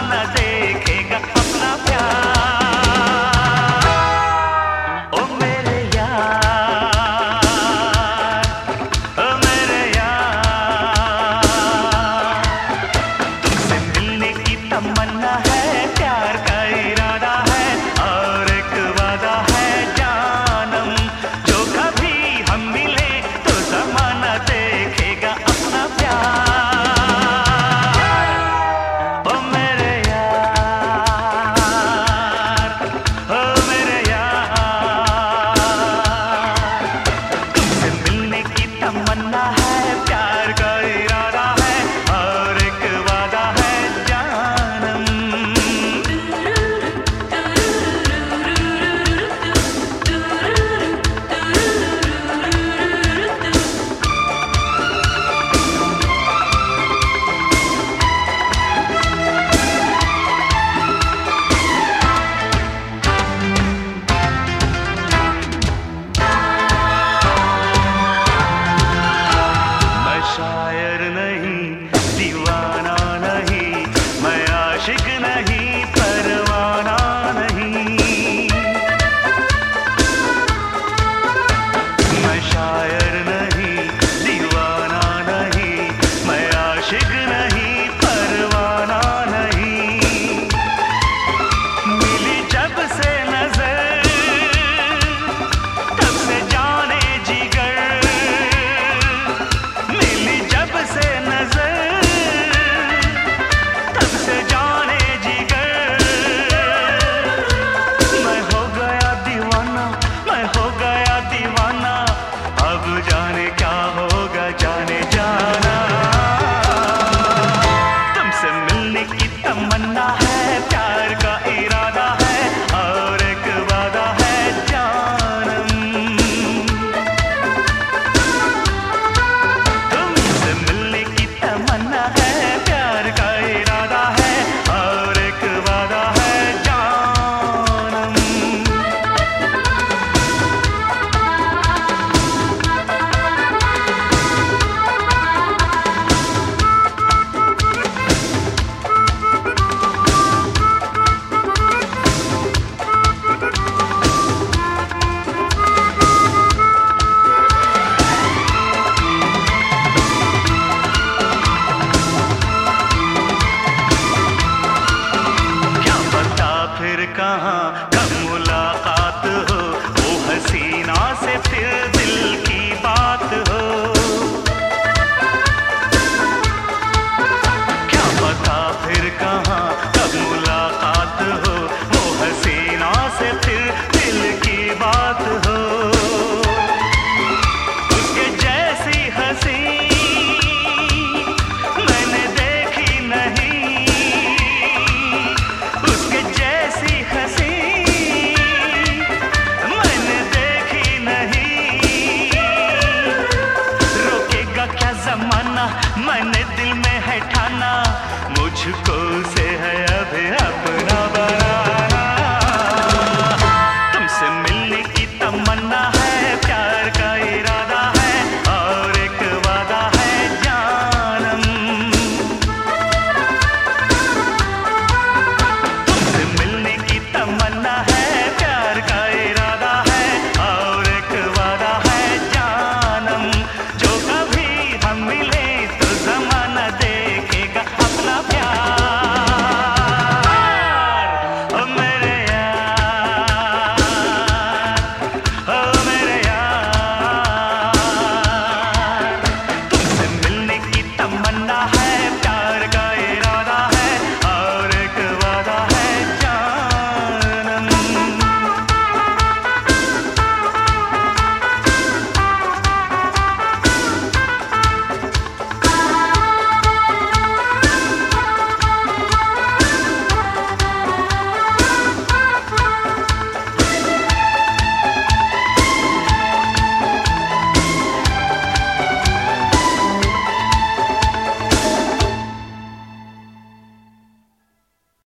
जमाना देखेगा अपना प्यार। ओ मेरे यार, ओ मेरे यार, तुमसे मिलने की तमन्ना है, प्यार का इरादा है और एक वादा है जानम, जो कभी हम मिले तो जमाना देखेगा अपना प्यार। ओ मेरे यार, ओ मेरे यार, तुमसे मिलने की तमन्ना है, प्यार का इरादा है और एक वादा है जानम। मैं शायर नहीं, दीवाना नहीं, मैं आशिक नहीं, परवाना नहीं। मैं शायर नहीं, दीवाना नहीं, मैं आशिक नहीं, परवाना नहीं। मिली जब से नजर तब से जाने जिगर, मिली जब से नजर तब से जाने जिगर। मैं हो गया दीवाना, मैं हो गया दीवाना, अब जाने क्या होगा जाने जाना। तुमसे मिलने की तमन्ना है, प्यार का इरादा है और एक वादा है जानम। तुमसे मिलने की तमन्ना है, प्यार का इरादा है और एक वादा है जानम। क्या पता फिर कहाँ कब मुलाकात हो, वो हसीना से फिर दिल की बात हो। क्या पता फिर कहाँ कब मुलाकात हो, वो हसीना से फिर दिल की बात हो। उसके जैसी हंसी मैंने देखी नहीं, उसके जैसी हंसी मैंने देखी नहीं। रोकेगा क्या जमाना, मैंने दिल में है ठाना, मुझको